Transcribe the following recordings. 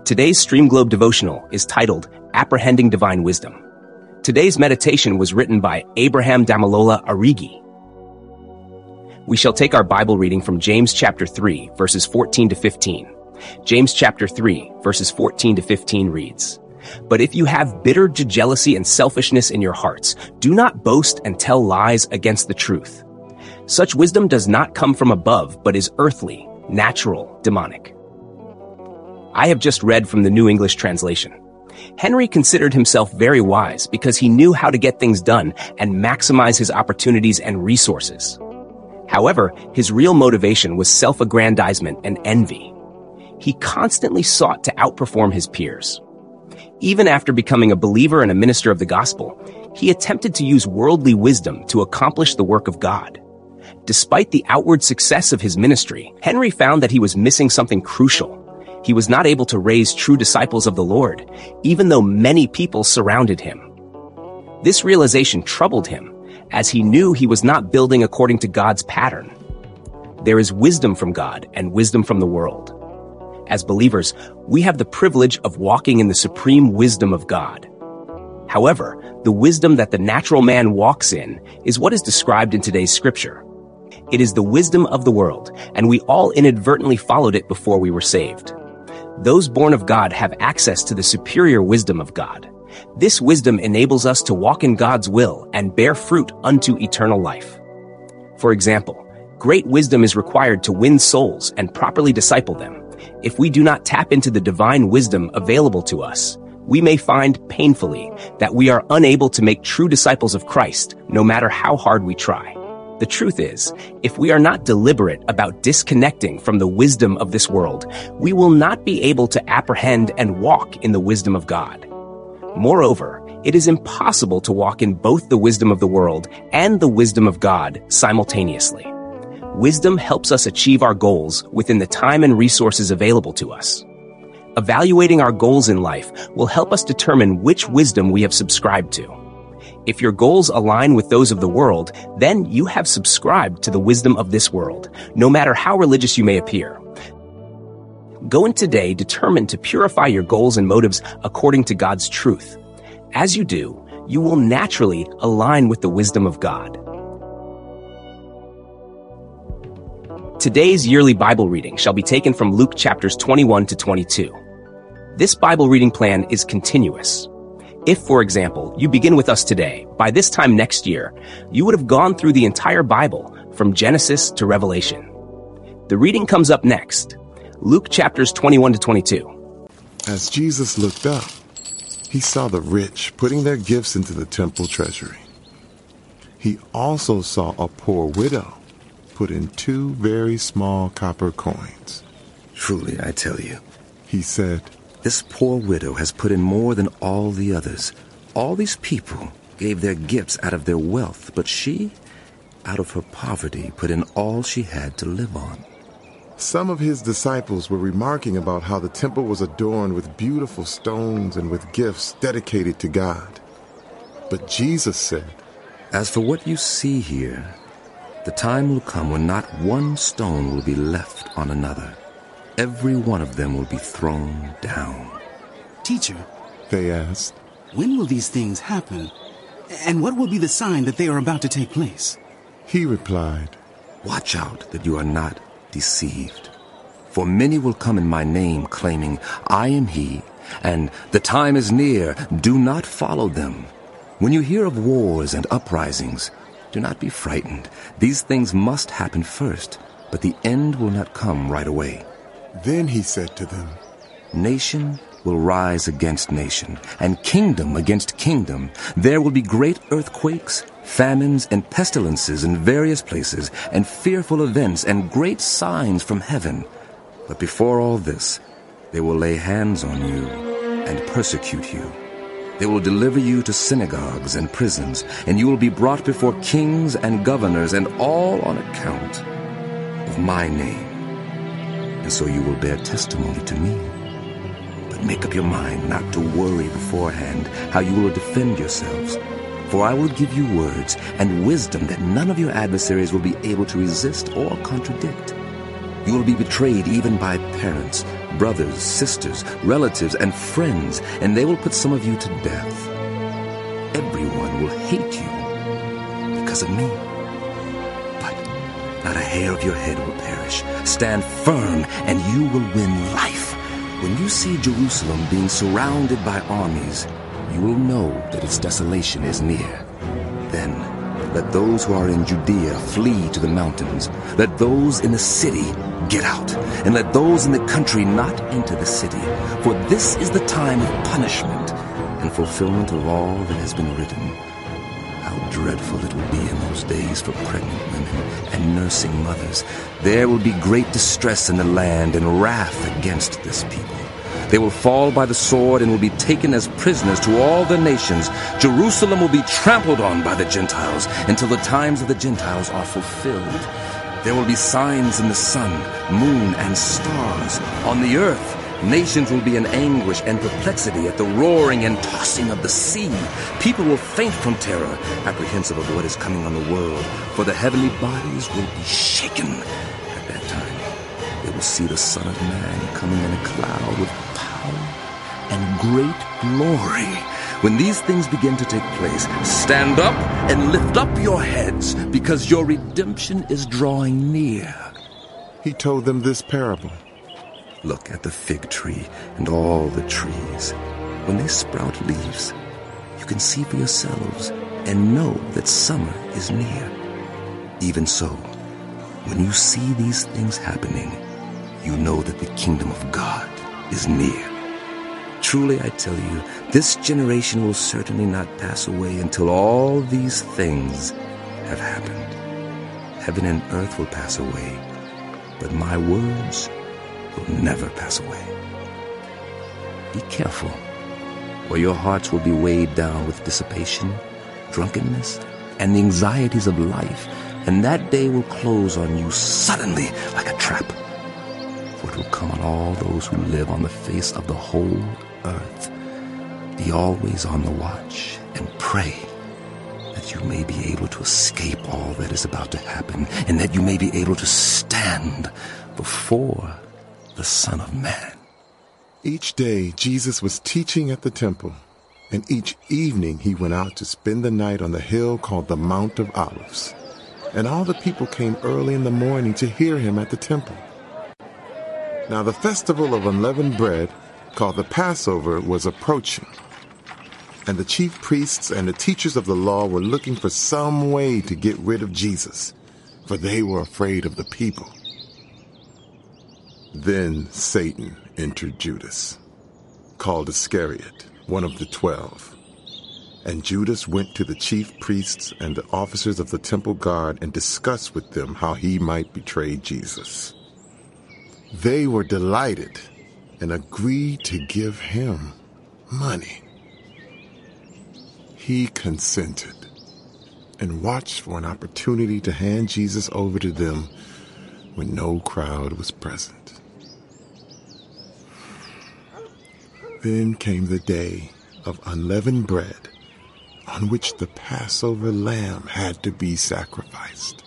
Today's Stream Globe devotional is titled Apprehending Divine Wisdom. Today's meditation was written by Abraham Damalola Arigi. We shall take our Bible reading from James chapter 3, verses 14 to 15. James chapter 3, verses 14 to 15 reads, "But if you have bitter jealousy and selfishness in your hearts, do not boast and tell lies against the truth. Such wisdom does not come from above, but is earthly, natural, demonic." I have just read from the New English Translation. Henry considered himself very wise because he knew how to get things done and maximize his opportunities and resources. However, his real motivation was self-aggrandizement and envy. He constantly sought to outperform his peers. Even after becoming a believer and a minister of the gospel, he attempted to use worldly wisdom to accomplish the work of God. Despite the outward success of his ministry, Henry found that he was missing something crucial. He was not able to raise true disciples of the Lord, even though many people surrounded him. This realization troubled him, as he knew he was not building according to God's pattern. There is wisdom from God and wisdom from the world. As believers, we have the privilege of walking in the supreme wisdom of God. However, the wisdom that the natural man walks in is what is described in today's scripture. It is the wisdom of the world, and we all inadvertently followed it before we were saved. Those born of God have access to the superior wisdom of God. This wisdom enables us to walk in God's will and bear fruit unto eternal life. For example, great wisdom is required to win souls and properly disciple them. If we do not tap into the divine wisdom available to us, we may find painfully that we are unable to make true disciples of Christ, no matter how hard we try. The truth is, if we are not deliberate about disconnecting from the wisdom of this world, we will not be able to apprehend and walk in the wisdom of God. Moreover, it is impossible to walk in both the wisdom of the world and the wisdom of God simultaneously. Wisdom helps us achieve our goals within the time and resources available to us. Evaluating our goals in life will help us determine which wisdom we have subscribed to. If your goals align with those of the world, then you have subscribed to the wisdom of this world, no matter how religious you may appear. Go in today determined to purify your goals and motives according to God's truth. As you do, you will naturally align with the wisdom of God. Today's yearly Bible reading shall be taken from Luke chapters 21 to 22. This Bible reading plan is continuous. If, for example, you begin with us today, by this time next year, you would have gone through the entire Bible from Genesis to Revelation. The reading comes up next. Luke chapters 21 to 22. As Jesus looked up, he saw the rich putting their gifts into the temple treasury. He also saw a poor widow put in 2 very small copper coins. "Truly, I tell you," he said, "this poor widow has put in more than all the others. All these people gave their gifts out of their wealth, but she, out of her poverty, put in all she had to live on." Some of his disciples were remarking about how the temple was adorned with beautiful stones and with gifts dedicated to God. But Jesus said, "As for what you see here, the time will come when not one stone will be left on another. Every one of them will be thrown down." "Teacher," they asked, "when will these things happen? And what will be the sign that they are about to take place?" He replied, "Watch out that you are not deceived. For many will come in my name, claiming, 'I am he,' and 'the time is near.' Do not follow them. When you hear of wars and uprisings, do not be frightened. These things must happen first, but the end will not come right away." Then he said to them, "Nation will rise against nation, and kingdom against kingdom. There will be great earthquakes, famines, and pestilences in various places, and fearful events and great signs from heaven. But before all this, they will lay hands on you and persecute you. They will deliver you to synagogues and prisons, and you will be brought before kings and governors, and all on account of my name. And so you will bear testimony to me. But make up your mind not to worry beforehand how you will defend yourselves. For I will give you words and wisdom that none of your adversaries will be able to resist or contradict. You will be betrayed even by parents, brothers, sisters, relatives, and friends, and they will put some of you to death. Everyone will hate you because of me. But not a hair of your head will perish. Stand firm, and you will win life. When you see Jerusalem being surrounded by armies, you will know that its desolation is near. Then let those who are in Judea flee to the mountains. Let those in the city get out, and let those in the country not enter the city. For this is the time of punishment and fulfillment of all that has been written. How dreadful it will be in those days for pregnant women and nursing mothers. There will be great distress in the land and wrath against this people. They will fall by the sword and will be taken as prisoners to all the nations. Jerusalem will be trampled on by the Gentiles until the times of the Gentiles are fulfilled. There will be signs in the sun, moon, and stars. On the earth, nations will be in anguish and perplexity at the roaring and tossing of the sea. People will faint from terror, apprehensive of what is coming on the world, for the heavenly bodies will be shaken. At that time, they will see the Son of Man coming in a cloud with power and great glory. When these things begin to take place, stand up and lift up your heads, because your redemption is drawing near. He told them this parable. Look at the fig tree and all the trees. When they sprout leaves, you can see for yourselves and know that summer is near. Even so, when you see these things happening, you know that the kingdom of God is near. Truly, I tell you, this generation will certainly not pass away until all these things have happened. Heaven and earth will pass away, but my words will never pass away. Be careful, or your hearts will be weighed down with dissipation, drunkenness, and the anxieties of life, and that day will close on you suddenly like a trap. For it will come on all those who live on the face of the whole earth. Be always on the watch and pray that you may be able to escape all that is about to happen, and that you may be able to stand before the Son of Man. Each day Jesus was teaching at the temple, and each evening he went out to spend the night on the hill called the Mount of Olives. And all the people came early in the morning to hear him at the temple. Now the festival of unleavened bread, called the Passover, was approaching. And the chief priests and the teachers of the law were looking for some way to get rid of Jesus, for they were afraid of the people. Then Satan entered Judas, called Iscariot, one of the 12. And Judas went to the chief priests and the officers of the temple guard and discussed with them how he might betray Jesus. They were delighted and agreed to give him money. He consented and watched for an opportunity to hand Jesus over to them when no crowd was present. Then came the day of unleavened bread, on which the Passover lamb had to be sacrificed.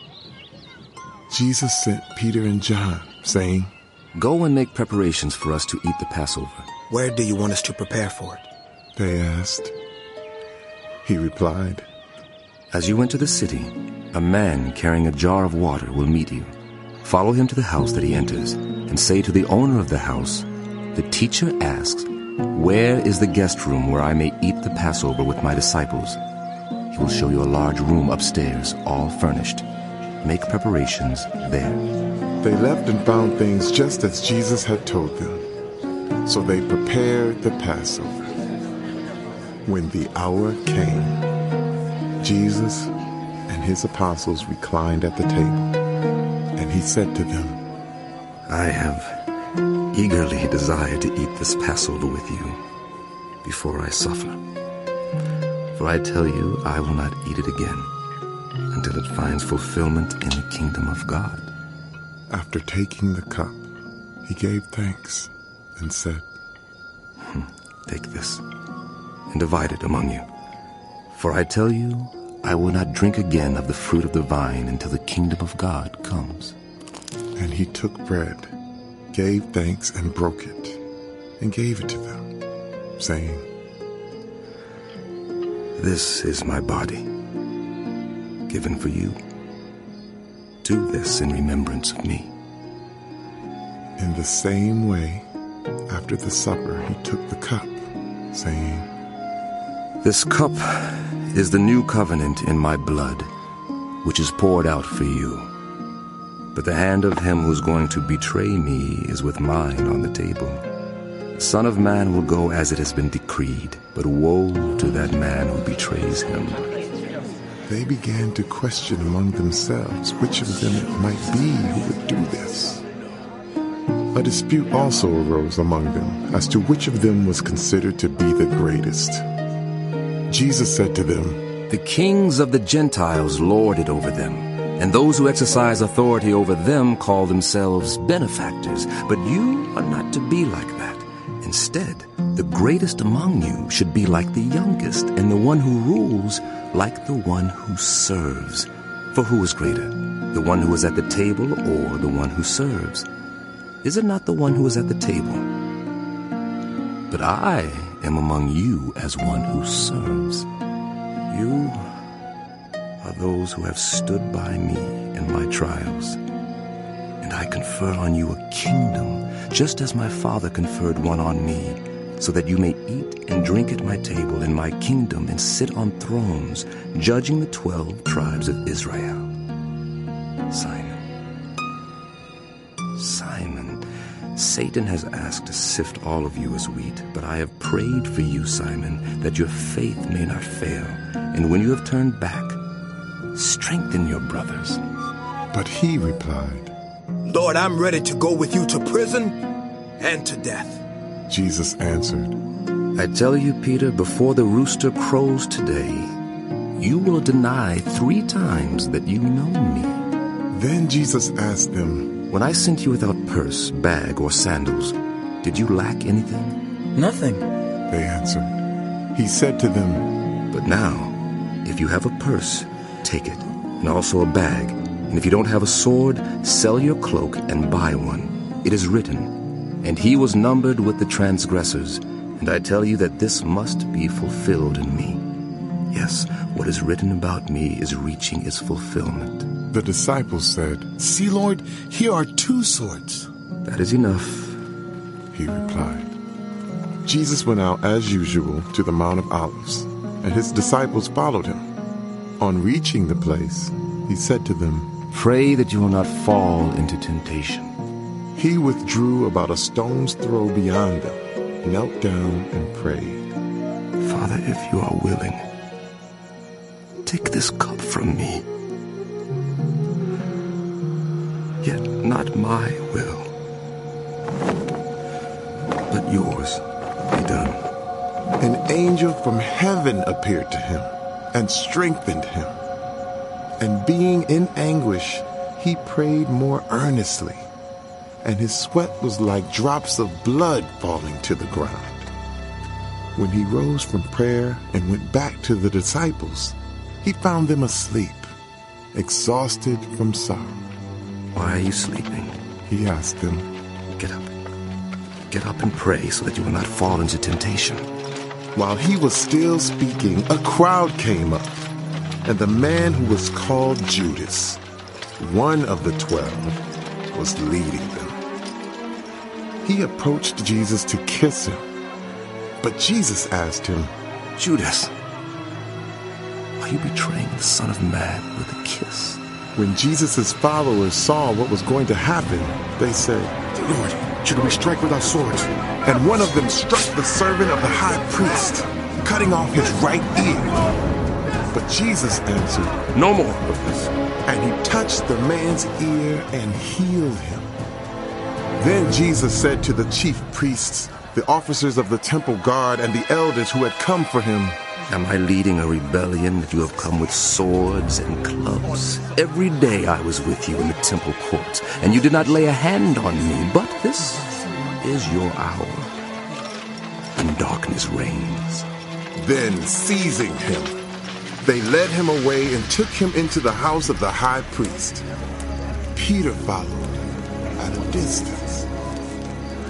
Jesus sent Peter and John, saying, Go and make preparations for us to eat the Passover. Where do you want us to prepare for it? They asked. He replied, As you enter the city, a man carrying a jar of water will meet you. Follow him to the house that he enters, and say to the owner of the house, The teacher asks, Where is the guest room where I may eat the Passover with my disciples? He will show you a large room upstairs, all furnished. Make preparations there. They left and found things just as Jesus had told them. So they prepared the Passover. When the hour came, Jesus and his apostles reclined at the table, and he said to them, I have eagerly desired to eat this Passover with you before I suffer. For I tell you, I will not eat it again until it finds fulfillment in the kingdom of God. After taking the cup, he gave thanks and said, Take this and divide it among you. For I tell you, I will not drink again of the fruit of the vine until the kingdom of God comes. And he took bread, gave thanks and broke it, and gave it to them, saying, "This is my body, given for you. Do this in remembrance of me." In the same way, after the supper, he took the cup, saying, "This cup is the new covenant in my blood, which is poured out for you. But the hand of him who is going to betray me is with mine on the table. The Son of Man will go as it has been decreed, but woe to that man who betrays him." They began to question among themselves which of them it might be who would do this. A dispute also arose among them as to which of them was considered to be the greatest. Jesus said to them, "The kings of the Gentiles lord it over them, and those who exercise authority over them call themselves benefactors. But you are not to be like that. Instead, the greatest among you should be like the youngest, and the one who rules like the one who serves. For who is greater, the one who is at the table or the one who serves? Is it not the one who is at the table? But I am among you as one who serves. You are those who have stood by me in my trials, and I confer on you a kingdom, just as my Father conferred one on me, so that you may eat and drink at my table in my kingdom and sit on thrones, judging the 12 tribes of Israel. Simon, Simon, Satan has asked to sift all of you as wheat, but I have prayed for you, Simon, that your faith may not fail. And when you have turned back, strengthen your brothers." But he replied, Lord, I'm ready to go with you to prison and to death. Jesus answered, "I tell you, Peter, before the rooster crows today, you will deny 3 times that you know me." Then Jesus asked them, "When I sent you without purse, bag, or sandals, did you lack anything?" Nothing. They answered. He said to them, "But now, if you have a purse, take it, and also a bag. And if you don't have a sword, sell your cloak and buy one. It is written, 'And he was numbered with the transgressors.' And I tell you that this must be fulfilled in me. Yes, what is written about me is reaching its fulfillment." The disciples said, "See, Lord, here are 2 swords. "That is enough." He replied. Jesus went out as usual to the Mount of Olives, and his disciples followed him. On reaching the place, he said to them, "Pray that you will not fall into temptation." He withdrew about a stone's throw beyond them, knelt down and prayed, "Father, if you are willing, take this cup from me. Yet not my will, but yours be done." An angel from heaven appeared to him and strengthened him. And being in anguish, he prayed more earnestly, and his sweat was like drops of blood falling to the ground. When he rose from prayer and went back to the disciples, he found them asleep, exhausted from sorrow. "Why are you sleeping?" He asked them, Get up. Get up and pray so that you will not fall into temptation." While he was still speaking, a crowd came up, and the man who was called Judas, one of the 12, was leading them. He approached Jesus to kiss him, but Jesus asked him, "Judas, are you betraying the Son of Man with a kiss?" When Jesus' followers saw what was going to happen, they said, Lord, should we strike with our swords? and one of them struck the servant of the high priest, cutting off his right ear. But Jesus answered, "No more of this." and he touched the man's ear and healed him. Then Jesus said to the chief priests, the officers of the temple guard, and the elders who had come for him, Am I leading a rebellion that you have come with swords and clubs? Every day I was with you in the temple courts, and you did not lay a hand on me. But this is your hour, and darkness reigns. Then seizing him, they led him away and took him into the house of the high priest. Peter followed at a distance,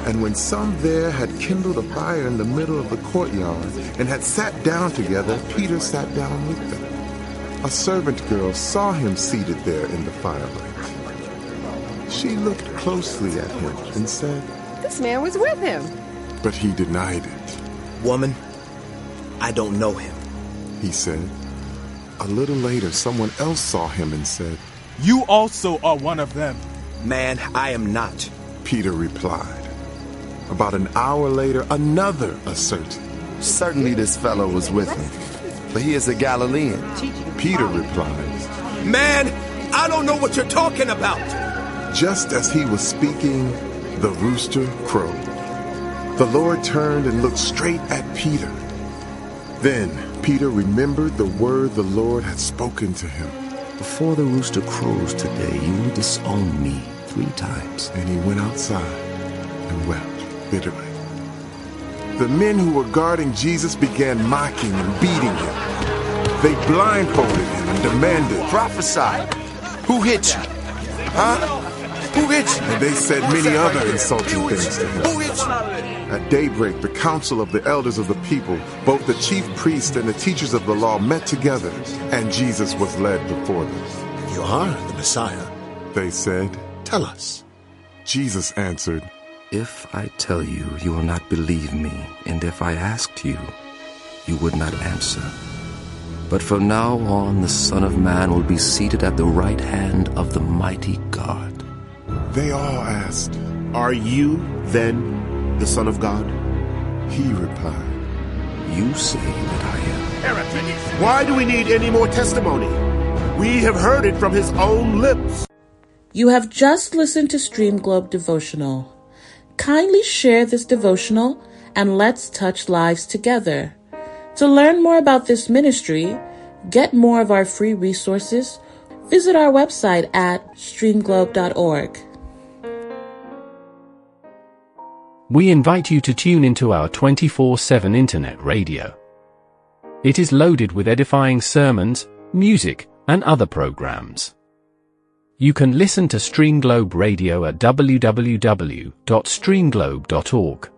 And when some there had kindled a fire in the middle of the courtyard and had sat down together, Peter sat down with them. A servant girl saw him seated there in the firelight. She looked closely at him and said, "This man was with him." But he denied it. Woman, I don't know him. He said. A little later, someone else saw him and said, "You also are one of them." Man, I am not. Peter replied. About an hour later, another asserted, "Certainly this fellow was with him, but he is a Galilean." Peter replied, Man, I don't know what you're talking about. Just as he was speaking, the rooster crowed. The Lord turned and looked straight at Peter. Then Peter remembered the word the Lord had spoken to him. Before the rooster crows today, you will disown me 3 times. And he went outside and wept bitterly. The men who were guarding Jesus began mocking and beating him. They blindfolded him and demanded, "Prophesy! Who hit you? Huh? Who hit you?" And they said many other insulting things to him. Who hit you? At daybreak, the council of the elders of the people, both the chief priests and the teachers of the law, met together, and Jesus was led before them. "You are the Messiah," they said. "Tell us." Jesus answered, If I tell you, you will not believe me, and if I asked you, you would not answer. But from now on, the Son of Man will be seated at the right hand of the mighty God. They all asked, "Are you, then, the Son of God?" He replied, You say that I am. "Why do we need any more testimony? We have heard it from his own lips." You have just listened to Stream Globe Devotional. Kindly share this devotional and let's touch lives together. To learn more about this ministry, get more of our free resources, visit our website at streamglobe.org. We invite you to tune into our 24/7 internet radio. It is loaded with edifying sermons, music, and other programs. You can listen to Stream Globe Radio at www.streamglobe.org.